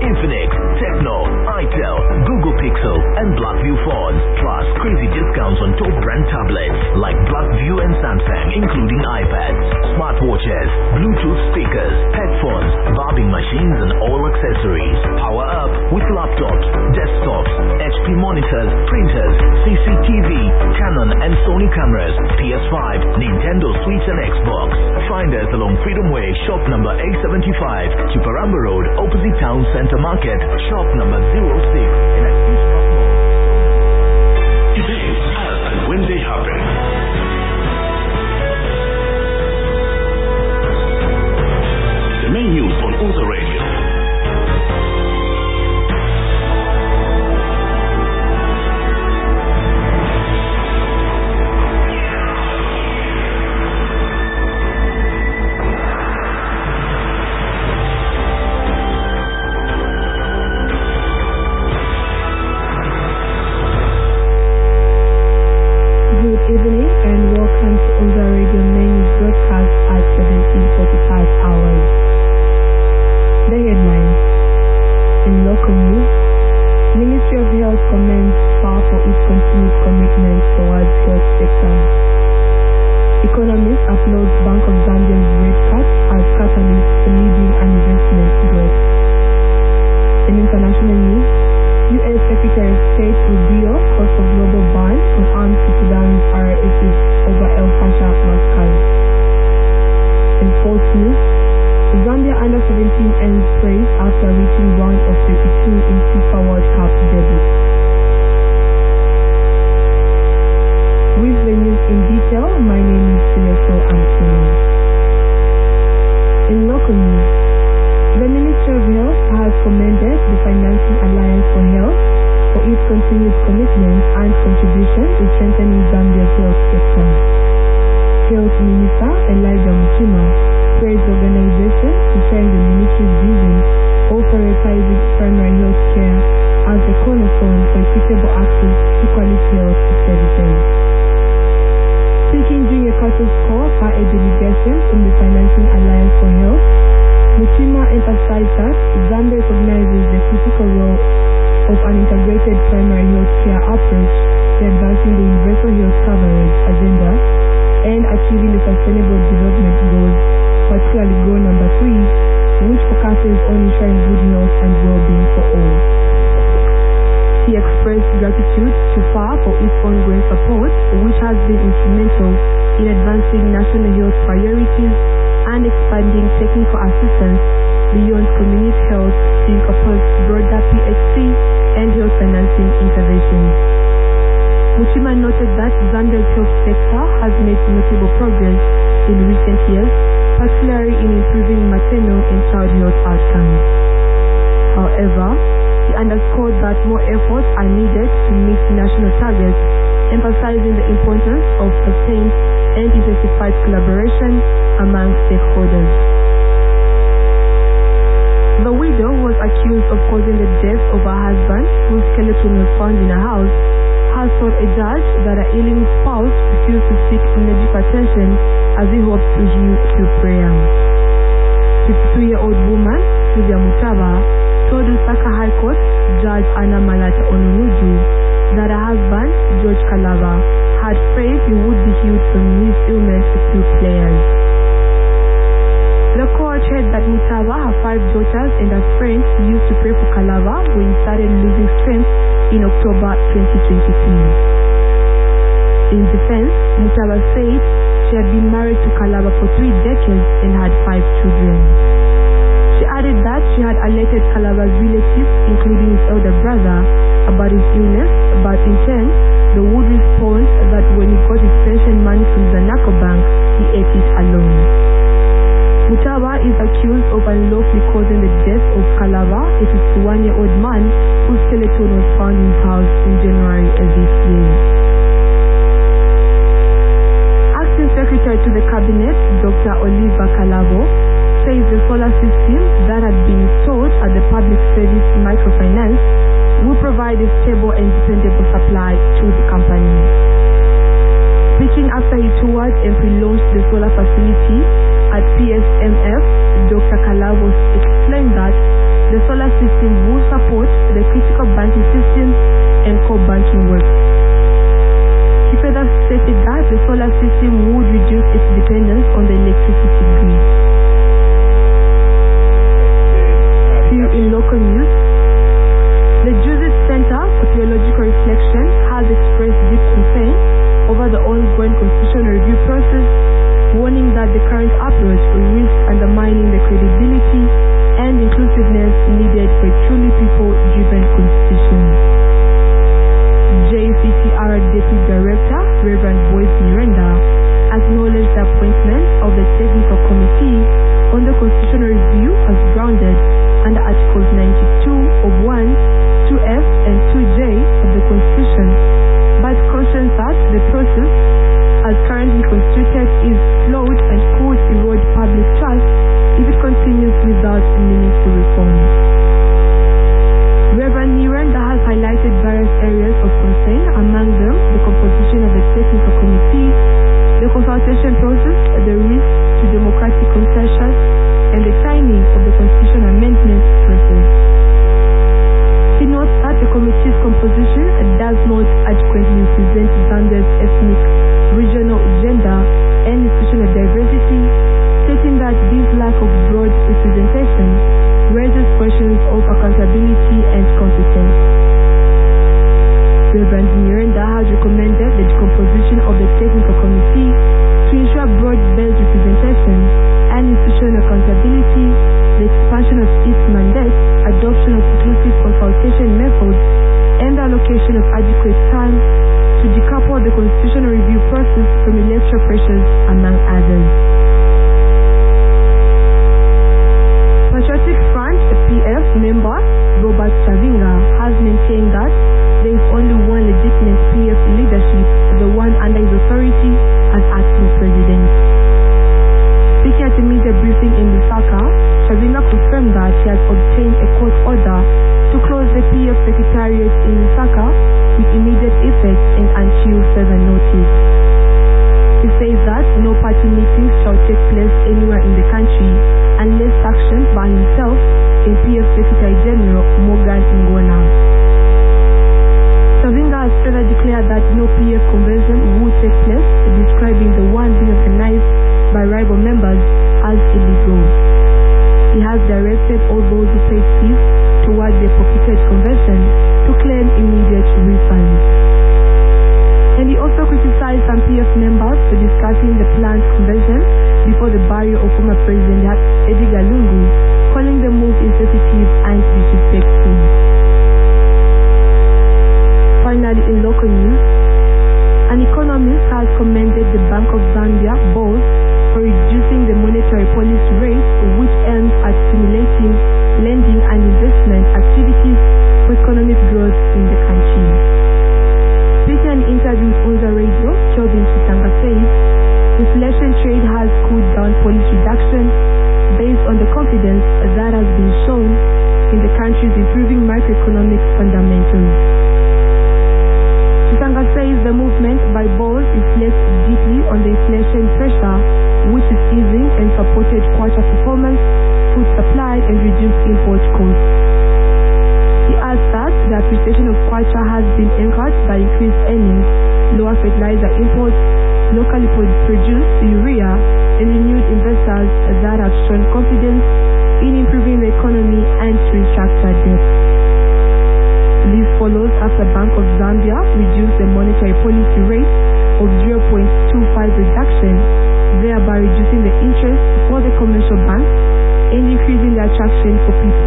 Infinix, Tecno, itel, Google Pixel, and Blackview phones. Plus crazy discounts on top brand tablets like Blackview and Samsung, including iPads, smartwatches, Bluetooth speakers, headphones, barbing machines, and all accessories. Power up with laptops, desktops, HP monitors, printers, CCTV, Canon and Sony cameras, PS5, Nintendo Switch and Xbox. Find us along Freedom Way, shop number 875, Chuparamba Road, opposite Town Center Market, shop number 06 in East Mall. Events as and when they happen. The main news on Unza Radio. Good evening and welcome to Unza Radio main news broadcast at 17:45 hours. The headlines. In local news, Ministry of Health commends FAR for its continued commitment towards health sector. Economists applaud Bank of Zambia's rate cut as catalyst for leading and investment growth. In international news, U.S. Secretary of State Rubio calls for global ban on arms to Sudan's RSF over El Fasher massacre. In sports news, Zambia under-17 ends praise after reaching round of 32 in FIFA World Cup debut. With the news in detail, my name is Sileso Antino. In local news, the Ministry of Health has commended the Financing Alliance for Health for its continued commitment and contribution to strengthening Zambia's health sector. Health Minister Elijah Muchima praised the organization for sharing the ministry's vision of prioritizing primary health care as a cornerstone for equitable access to quality health services. Speaking during a courtesy call by a delegation from the Financing Alliance for Health, Muchima emphasized that Zambia recognizes the critical role of an integrated primary health care approach in advancing the universal health coverage agenda and achieving the Sustainable Development Goals, particularly goal number 3, which focuses on ensuring good health and well-being for all. He expressed gratitude to FAR for its ongoing support, which has been instrumental in advancing national health priorities and expanding technical assistance beyond community health to encompass broader PHC and health financing interventions. Muchima noted that Zambia's health sector has made notable progress in recent years, particularly in improving maternal and child health outcomes. However, he underscored that more efforts are needed to meet national targets, emphasizing the importance of sustained and intensified collaboration among stakeholders. The widow was accused of causing the death of her husband, whose skeleton was found in her house, has told a judge that her ailing spouse refused to seek medical attention as he hoped to heal through prayer. 52-year-old woman, Sylvia Mutaba, told Lusaka High Court Judge Anna Malata Ononuju that her husband, George Kalaba, had prayed he would be healed from his illness through prayers. The court heard that Mutaba, her 5 daughters and her friends used to pray for Kalaba when he started losing strength in October 2023. In defense, Mutaba said she had been married to Kalaba for 3 decades and had 5 children. She added that she had alerted Kalaba's relatives, including his elder brother, about his illness, but in turn, the would respond that when he got his pension money from Zanaco Bank, he ate it alone. Mutaba is accused of unlawfully causing the death of Kalaba, a 51-year-old man whose skeleton was found in his house in January of this year. Acting Secretary to the Cabinet, Dr. Oliver Kalabo, says the solar system that had been installed at the Public Service Microfinance will provide a stable and dependable supply to the company. Speaking after he toured and pre-launched the solar facility at PSMF, Dr. Kalabos explained that the solar system will support the critical banking system and core banking work. He further stated that the solar system would reduce its dependence on the electricity grid. Here in local news, the Joseph Center for Theological Reflection has expressed deep concern over the ongoing constitutional review process, warning that the current approach will risk undermining the credibility and inclusiveness needed for a truly people-driven constitution. JCCR Deputy Director, Reverend Boyce Nyirenda, acknowledged the appointment of the Technical Committee on the Constitutional Review as grounded under Articles 92 of 1, 2F and 2J of the Constitution, but cautions that the process as currently constituted is flawed and could erode public trust if it continues without meaningful reform. Reverend Nyirenda has highlighted various areas of concern, among them the composition of the Technical Committee, the consultation process, the risk to democratic concessions, and the timing of the constitutional amendment process. He notes that the committee's composition does not adequately represent Zambia's ethnic, regional, gender, and institutional diversity, stating that this lack of broad representation raises questions of accountability and competence. Reverend Nyirenda has recommended the decomposition of the Technical Committee to ensure broad-based representation and institutional accountability, the expansion of its mandate, adoption of inclusive consultation methods, and the allocation of adequate time to decouple the constitutional review process from electoral pressures, among others. Patriotic Front PF member Robert Chavinga has maintained that there is only one legitimate PF leadership, the one under his authority as acting president. Speaking at a media briefing in Lusaka, Chavinga confirmed that he has obtained a court order to close the PF secretariat in Lusaka with immediate effect and until further notice. He says that no party meetings shall take place anywhere in the country unless sanctioned by himself and PF Secretary General Morgan Ngona. Chavinga has further declared that no PF convention would take place, describing the one being organized by rival members as illegal. He has directed all those who paid fees towards the purported convention to claim immediate refunds. And he also criticized some PF members for discussing the planned convention before the burial of former President Edgar Lungu, calling the move insensitive and disrespectful. Finally, in local news, an economist has commended the Bank of Zambia board for reducing the monetary policy rate, which aims at stimulating lending and investment activities for economic growth in the country. Speaking in an interview with Unza Radio, Kelvin Chitanga says inflation trade has cooled down policy reduction based on the confidence that has been shown in the country's improving macroeconomic fundamentals. Chitanga says the movement by board reflects deeply on the inflation pressure, which is easing and supported quarter performance, food supply, and reduced import costs. He adds that the appreciation of kwacha has been anchored by increased earnings, lower fertilizer imports, locally produced urea, and renewed investors that have shown confidence in improving the economy and to restructure debt. This follows after Bank of Zambia reduced the monetary policy rate of 0.25 reduction, thereby reducing the interest for the commercial banks and increasing the attraction for people